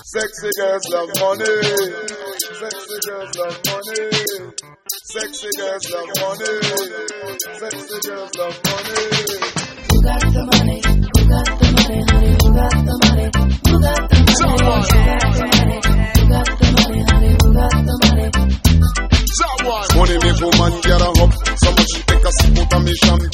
Sexy girls love money. Sexy girls love money. Sexy girls love money. Sexy girls love money. Who got the money? Who got the money, honey? Who got the money? Who got the money? Who got the money? Who got the money, honey? Who got the money? Money make woman get a hop. So much she take a sip out of me champagne.